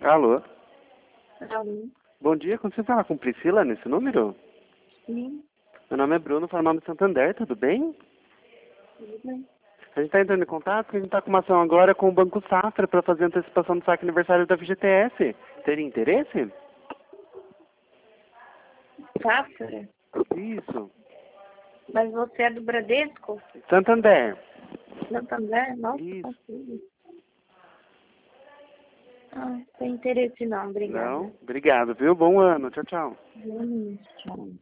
Alô? Alô? Bom dia, consigo falar com Priscila nesse número? Sim, Meu nome é Bruno, falo nome de Santander, tudo bem? tudo bem. A gente está entrando em contato porque a gente está com uma ação agora com o Banco Safra para fazer antecipação do saque aniversário da FGTS. Teria interesse? Safra? Isso. Mas você é do Bradesco? Santander. Santander? Nossa, Isso. consigo. Ah, sem interesse não, obrigada. Não? Obrigado, viu? Bom ano. Tchau, tchau. Tchau.